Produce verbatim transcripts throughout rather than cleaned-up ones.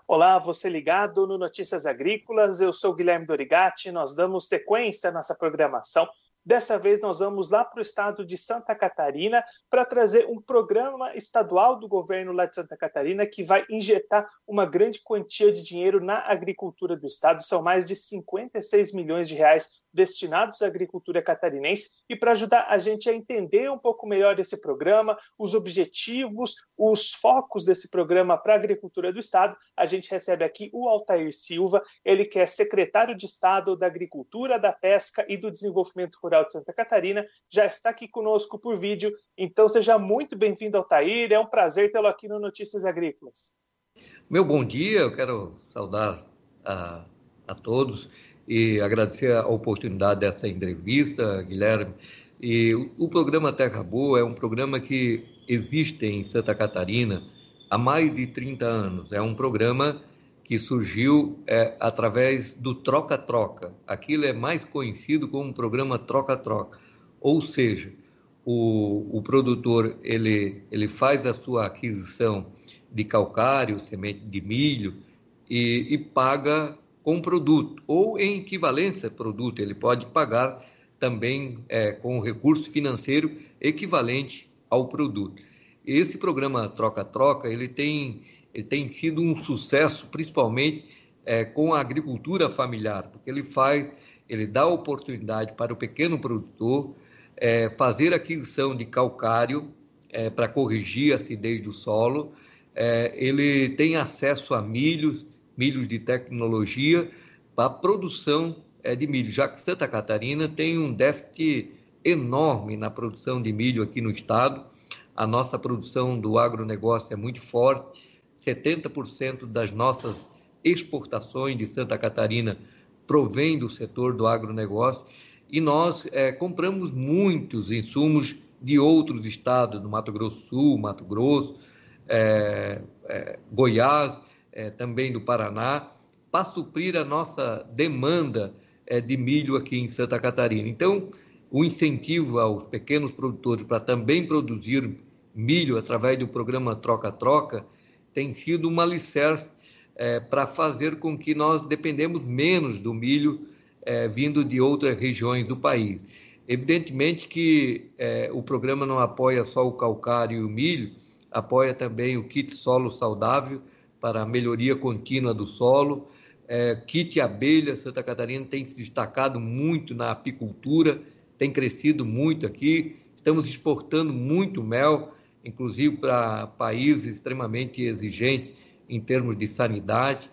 Olá, você ligado no Notícias Agrícolas, eu sou Guilherme Dorigatti, nós damos sequência à nossa programação. Dessa vez nós vamos lá para o estado de Santa Catarina para trazer um programa estadual do governo lá de Santa Catarina que vai injetar uma grande quantia de dinheiro na agricultura do estado. São mais de cinquenta e seis milhões de reais destinados à agricultura catarinense. E para ajudar a gente a entender um pouco melhor esse programa, os objetivos, os focos desse programa para a agricultura do estado, a gente recebe aqui o Altair Silva, ele que é secretário de Estado da Agricultura, da Pesca e do Desenvolvimento Rural de Santa Catarina, já está aqui conosco por vídeo. Então seja muito bem-vindo, Altair, é um prazer tê-lo aqui no Notícias Agrícolas. Meu bom dia, eu quero saudar a, a todos e agradecer a oportunidade dessa entrevista, Guilherme. E o, o programa Terra Boa é um programa que existe em Santa Catarina há mais de trinta anos. É um programa que surgiu é, através do troca-troca. Aquilo é mais conhecido como programa troca-troca. Ou seja, o, o produtor ele, ele faz a sua aquisição de calcário, semente de milho e, e paga com produto, ou em equivalência a produto. Ele pode pagar também é, com recurso financeiro equivalente ao produto. Esse programa troca-troca ele tem ele tem sido um sucesso, principalmente é, com a agricultura familiar, porque ele faz, ele dá oportunidade para o pequeno produtor é, fazer aquisição de calcário é, para corrigir a acidez do solo. É, ele tem acesso a milhos, milhos de tecnologia para a produção é, de milho, já que Santa Catarina tem um déficit enorme na produção de milho aqui no estado. A nossa produção do agronegócio é muito forte. setenta por cento das nossas exportações de Santa Catarina provém do setor do agronegócio e nós é, compramos muitos insumos de outros estados, do Mato Grosso do Sul, Mato Grosso, é, é, Goiás, é, também do Paraná, para suprir a nossa demanda é, de milho aqui em Santa Catarina. Então, o incentivo aos pequenos produtores para também produzir milho através do programa Troca-Troca tem sido uma alicerce é, para fazer com que nós dependemos menos do milho é, vindo de outras regiões do país. Evidentemente que é, o programa não apoia só o calcário e o milho, apoia também o kit solo saudável para a melhoria contínua do solo, é, kit abelha. Santa Catarina tem se destacado muito na apicultura, tem crescido muito aqui, estamos exportando muito mel, inclusive para países extremamente exigentes em termos de sanidade,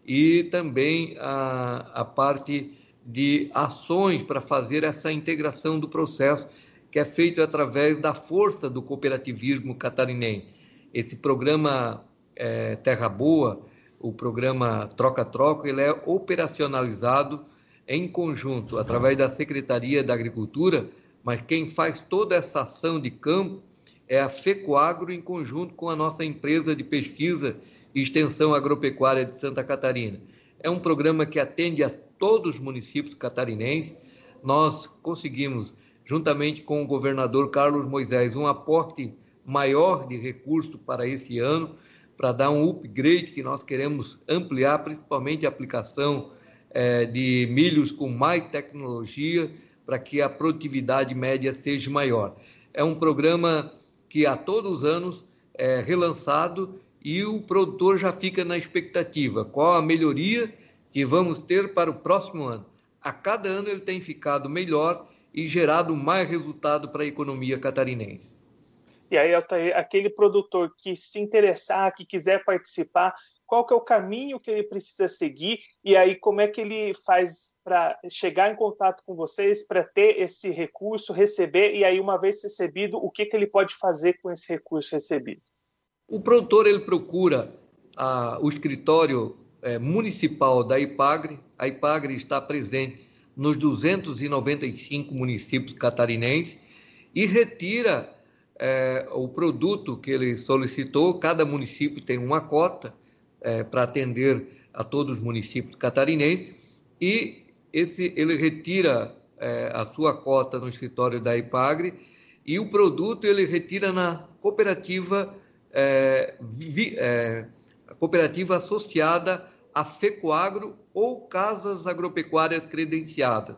e também a, a parte de ações para fazer essa integração do processo, que é feito através da força do cooperativismo catarinense. Esse programa é, Terra Boa, o programa Troca-Troca, ele é operacionalizado em conjunto, através da Secretaria da Agricultura, mas quem faz toda essa ação de campo é a FECOAGRO, em conjunto com a nossa empresa de pesquisa e extensão agropecuária de Santa Catarina. É um programa que atende a todos os municípios catarinenses. Nós conseguimos, juntamente com o governador Carlos Moisés, um aporte maior de recursos para esse ano, para dar um upgrade que nós queremos ampliar, principalmente a aplicação é, de milhos com mais tecnologia, para que a produtividade média seja maior. É um programa que a todos os anos é relançado e o produtor já fica na expectativa. Qual a melhoria que vamos ter para o próximo ano? A cada ano ele tem ficado melhor e gerado mais resultado para a economia catarinense. E aí, Altair, aquele produtor que se interessar, que quiser participar, qual que é o caminho que ele precisa seguir e aí como é que ele faz para chegar em contato com vocês, para ter esse recurso, receber, e aí uma vez recebido, o que, que ele pode fazer com esse recurso recebido? O produtor ele procura a, o escritório é, municipal da IPAGRE. A IPAGRE está presente nos duzentos e noventa e cinco municípios catarinenses e retira é, o produto que ele solicitou. Cada município tem uma cota é, para atender a todos os municípios catarinenses e esse, ele retira é, a sua cota no escritório da IPAGRE e o produto ele retira na cooperativa é, vi, é, cooperativa associada à FECOAGRO ou Casas Agropecuárias Credenciadas.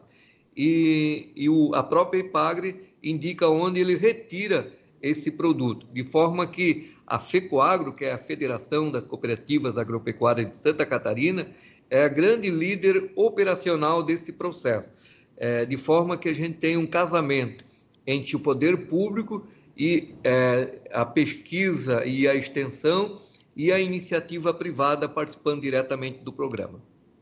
E, e o, a própria EPAGRE indica onde ele retira esse produto, de forma que a FECOAGRO, que é a Federação das Cooperativas Agropecuárias de Santa Catarina, é a grande líder operacional desse processo, é, de forma que a gente tem um casamento entre o poder público e é, a pesquisa e a extensão e a iniciativa privada participando diretamente do programa.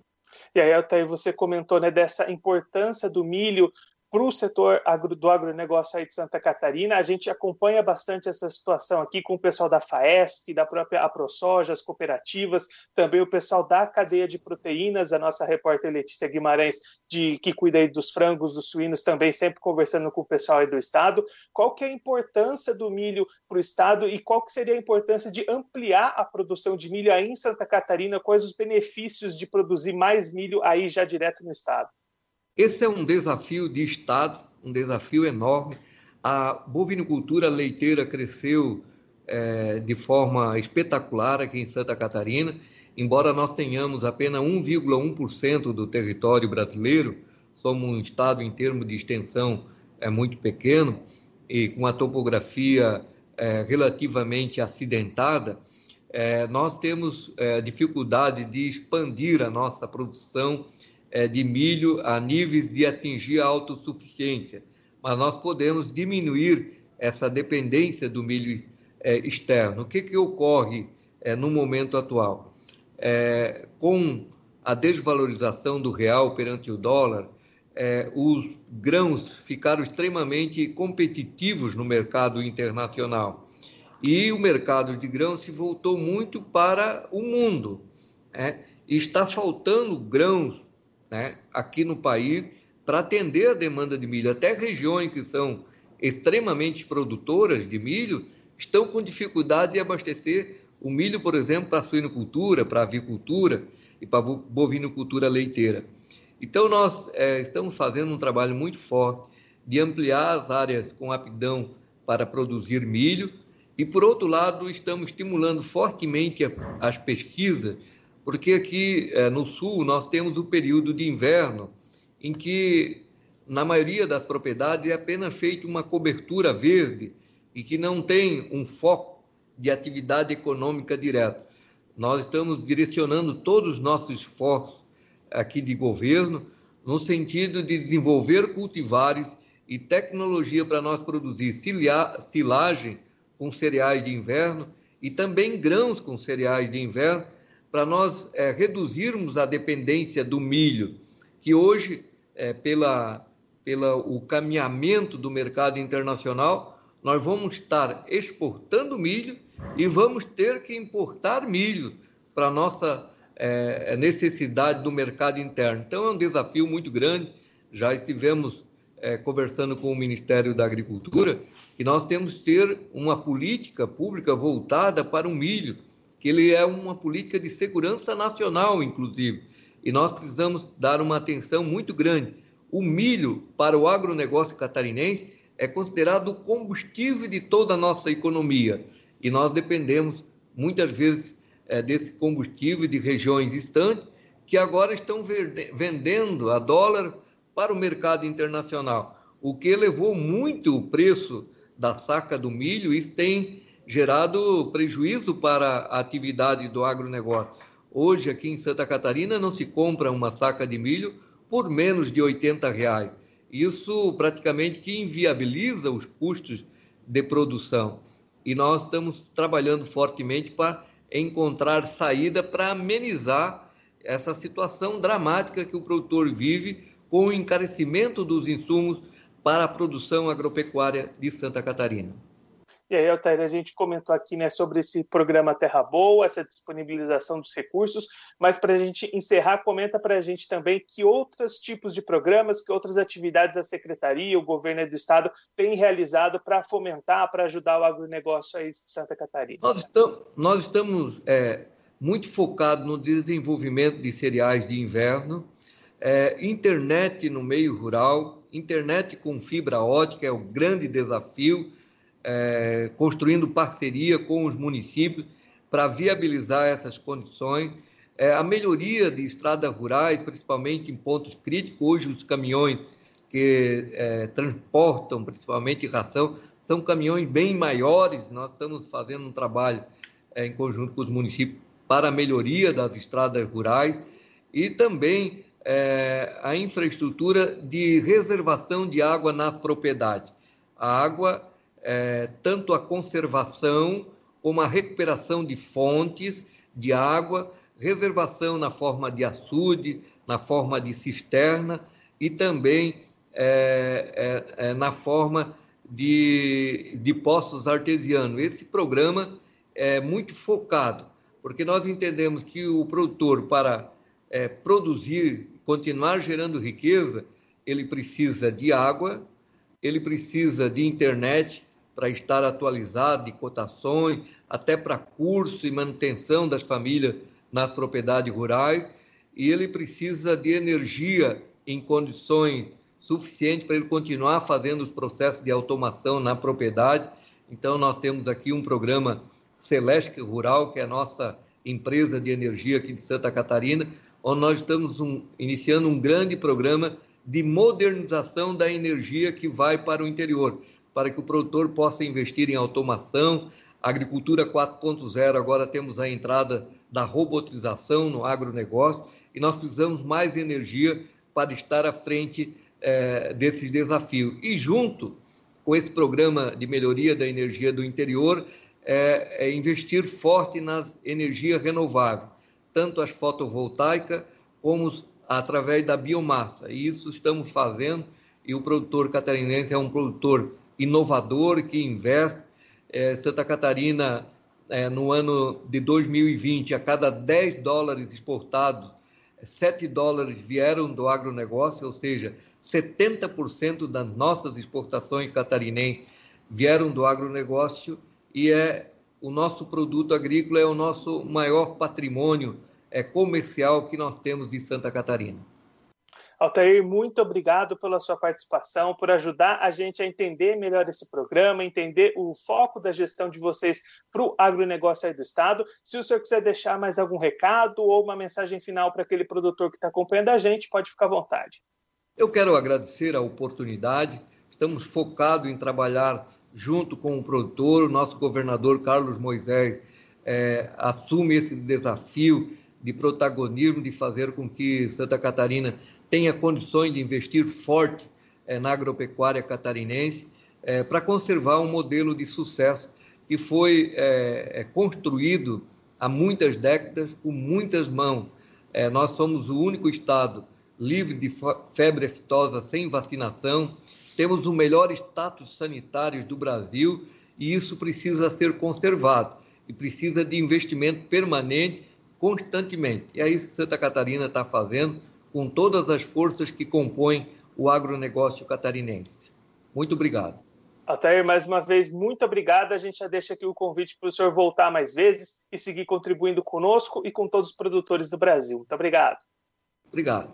E aí, Altair, você comentou, né, dessa importância do milho para o setor agro, do agronegócio aí de Santa Catarina. A gente acompanha bastante essa situação aqui com o pessoal da FAESC, da própria AproSoja, as cooperativas, também o pessoal da cadeia de proteínas, a nossa repórter Letícia Guimarães, de, que cuida aí dos frangos, dos suínos, também sempre conversando com o pessoal aí do estado. Qual que é a importância do milho para o estado e qual que seria a importância de ampliar a produção de milho aí em Santa Catarina? Quais os benefícios de produzir mais milho aí já direto no estado? Esse é um desafio de Estado, um desafio enorme. A bovinocultura leiteira cresceu é, de forma espetacular aqui em Santa Catarina, embora nós tenhamos apenas um vírgula um por cento do território brasileiro, somos um estado em termos de extensão é, muito pequeno e com a topografia é, relativamente acidentada, é, nós temos é, dificuldade de expandir a nossa produção de milho a níveis de atingir a autossuficiência, mas nós podemos diminuir essa dependência do milho é, externo. O que, que ocorre é, no momento atual? É, com a desvalorização do real perante o dólar, é, os grãos ficaram extremamente competitivos no mercado internacional e o mercado de grãos se voltou muito para o mundo, né? E está faltando grãos, né, aqui no país para atender a demanda de milho. Até regiões que são extremamente produtoras de milho estão com dificuldade de abastecer o milho, por exemplo, para a suinocultura, para a avicultura e para a bovinocultura leiteira. Então, nós é, estamos fazendo um trabalho muito forte de ampliar as áreas com aptidão para produzir milho e, por outro lado, estamos estimulando fortemente as pesquisas, porque aqui é, no sul nós temos o período de inverno em que, na maioria das propriedades, é apenas feita uma cobertura verde e que não tem um foco de atividade econômica direta. Nós estamos direcionando todos os nossos esforços aqui de governo no sentido de desenvolver cultivares e tecnologia para nós produzir silagem com cereais de inverno e também grãos com cereais de inverno, para nós é, reduzirmos a dependência do milho, que hoje, é, pela, pela o caminhamento do mercado internacional, nós vamos estar exportando milho e vamos ter que importar milho para a nossa é, necessidade do mercado interno. Então, é um desafio muito grande. Já estivemos é, conversando com o Ministério da Agricultura que nós temos que ter uma política pública voltada para o milho, que ele é uma política de segurança nacional, inclusive, e nós precisamos dar uma atenção muito grande. O milho, para o agronegócio catarinense, é considerado o combustível de toda a nossa economia, e nós dependemos, muitas vezes, é, desse combustível de regiões distantes, que agora estão vendendo a dólar para o mercado internacional, o que elevou muito o preço da saca do milho. Isso tem gerado prejuízo para a atividade do agronegócio. Hoje, aqui em Santa Catarina, não se compra uma saca de milho por menos de oitenta reais. Isso praticamente que inviabiliza os custos de produção. E nós estamos trabalhando fortemente para encontrar saída para amenizar essa situação dramática que o produtor vive com o encarecimento dos insumos para a produção agropecuária de Santa Catarina. E aí, Altair, a gente comentou aqui, né, sobre esse programa Terra Boa, essa disponibilização dos recursos, mas para a gente encerrar, comenta para a gente também que outros tipos de programas, que outras atividades a Secretaria, o Governo do Estado têm realizado para fomentar, para ajudar o agronegócio aí de Santa Catarina. Nós estamos, nós estamos é, muito focados no desenvolvimento de cereais de inverno, é, internet no meio rural, internet com fibra ótica é o grande desafio, É, construindo parceria com os municípios para viabilizar essas condições. É, a melhoria de estradas rurais, principalmente em pontos críticos, hoje os caminhões que é, transportam principalmente ração, são caminhões bem maiores. Nós estamos fazendo um trabalho é, em conjunto com os municípios para a melhoria das estradas rurais e também é, a infraestrutura de reservação de água nas propriedades. A água, é, tanto a conservação como a recuperação de fontes de água, reservação na forma de açude, na forma de cisterna e também é, é, é, na forma de, de poços artesianos. Esse programa é muito focado, porque nós entendemos que o produtor, para é, produzir, continuar gerando riqueza, ele precisa de água, ele precisa de internet para estar atualizado, de cotações, até para curso e manutenção das famílias nas propriedades rurais, e ele precisa de energia em condições suficientes para ele continuar fazendo os processos de automação na propriedade. Então, nós temos aqui um programa Celesc Rural, que é a nossa empresa de energia aqui de Santa Catarina, onde nós estamos um, iniciando um grande programa de modernização da energia que vai para o interior, para que o produtor possa investir em automação, agricultura quatro ponto zero, agora temos a entrada da robotização no agronegócio, e nós precisamos mais energia para estar à frente eh, desses desafios. E junto com esse programa de melhoria da energia do interior, é, é investir forte nas energias renováveis, tanto as fotovoltaicas como através da biomassa. E isso estamos fazendo, e o produtor catarinense é um produtor inovador que investe. É, Santa Catarina, é, no ano de dois mil e vinte, a cada dez dólares exportados, sete dólares vieram do agronegócio, ou seja, setenta por cento das nossas exportações catarinenses vieram do agronegócio, e é o nosso produto agrícola é o nosso maior patrimônio é, comercial que nós temos de Santa Catarina. Altair, muito obrigado pela sua participação, por ajudar a gente a entender melhor esse programa, entender o foco da gestão de vocês para o agronegócio aí do Estado. Se o senhor quiser deixar mais algum recado ou uma mensagem final para aquele produtor que está acompanhando a gente, pode ficar à vontade. Eu quero agradecer a oportunidade. Estamos focados em trabalhar junto com o produtor. O nosso governador Carlos Moisés é, assume esse desafio de protagonismo, de fazer com que Santa Catarina tenha condições de investir forte é, na agropecuária catarinense é, para conservar um modelo de sucesso que foi é, é, construído há muitas décadas, com muitas mãos. É, nós somos o único estado livre de febre aftosa sem vacinação, temos o melhor status sanitário do Brasil, e isso precisa ser conservado e precisa de investimento permanente, constantemente. E é isso que Santa Catarina está fazendo com todas as forças que compõem o agronegócio catarinense. Muito obrigado. Altair, mais uma vez, muito obrigado. A gente já deixa aqui o convite para o senhor voltar mais vezes e seguir contribuindo conosco e com todos os produtores do Brasil. Muito obrigado. Obrigado.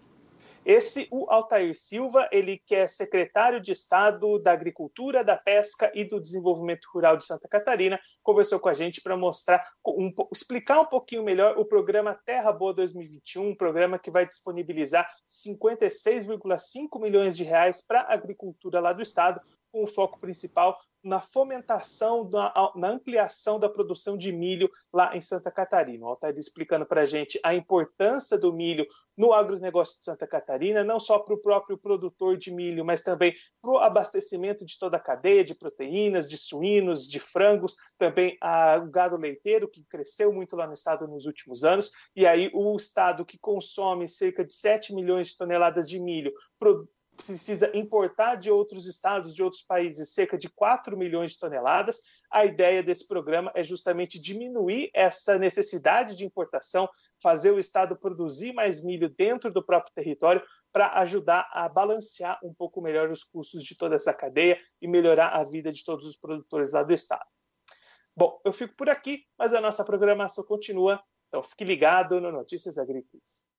Esse, o Altair Silva, ele que é secretário de Estado da Agricultura, da Pesca e do Desenvolvimento Rural de Santa Catarina, conversou com a gente para mostrar, um, explicar um pouquinho melhor o programa Terra Boa dois mil e vinte e um, um programa que vai disponibilizar cinquenta e seis vírgula cinco milhões de reais para a agricultura lá do estado, com o foco principal na fomentação, na, na ampliação da produção de milho lá em Santa Catarina. O Altair explicando para a gente a importância do milho no agronegócio de Santa Catarina, não só para o próprio produtor de milho, mas também para o abastecimento de toda a cadeia de proteínas, de suínos, de frangos, também a, o gado leiteiro, que cresceu muito lá no estado nos últimos anos, e aí o estado que consome cerca de sete milhões de toneladas de milho, pro, precisa importar de outros estados, de outros países, cerca de quatro milhões de toneladas. A ideia desse programa é justamente diminuir essa necessidade de importação, fazer o estado produzir mais milho dentro do próprio território para ajudar a balancear um pouco melhor os custos de toda essa cadeia e melhorar a vida de todos os produtores lá do estado. Bom, eu fico por aqui, mas a nossa programação continua, então fique ligado no Notícias Agrícolas.